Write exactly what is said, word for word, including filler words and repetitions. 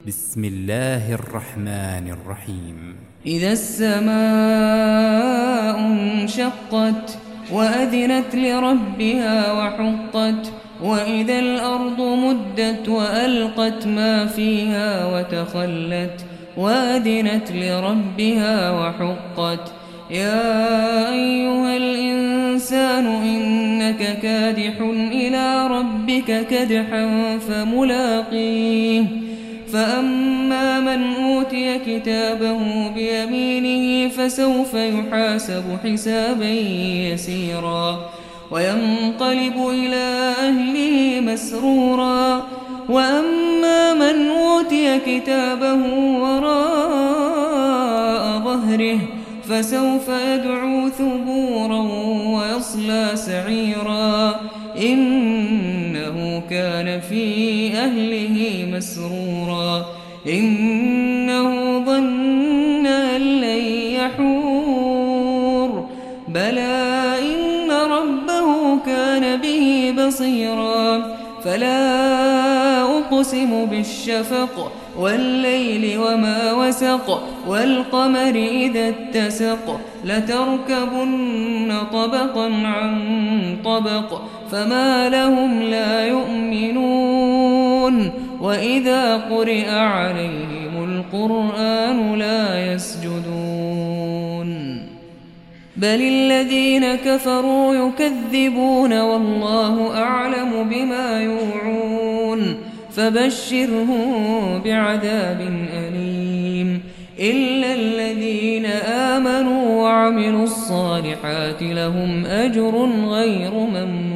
بسم الله الرحمن الرحيم. إذا السماء انشقت وأذنت لربها وحقت وإذا الأرض مدت وألقت ما فيها وتخلت وأذنت لربها وحقت يا أيها الإنسان إنك كادح إلى ربك كدحا فملاقيه فأما من أوتي كتابه بيمينه فسوف يحاسب حسابا يسيرا وينقلب إلى أهله مسرورا وأما من أوتي كتابه وراء ظهره فسوف يدعو ثبورا ويصلى سعيرا إنه كان في أهله مسرورا إنه ظن أن لن يحور بلى إن ربه كان به بصيرا فلا أقسم بالشفق والليل وما وسق والقمر إذا اتسق لتركبن طبقا عن طبق فما لهم لا يؤمنون وإذا قرئ عليهم القرآن لا يسجدون بل الذين كفروا يكذبون والله أعلم بما يوعون فبشرهم بعذاب أليم إلا الذين آمنوا وعملوا الصالحات لهم أجر غير ممنون.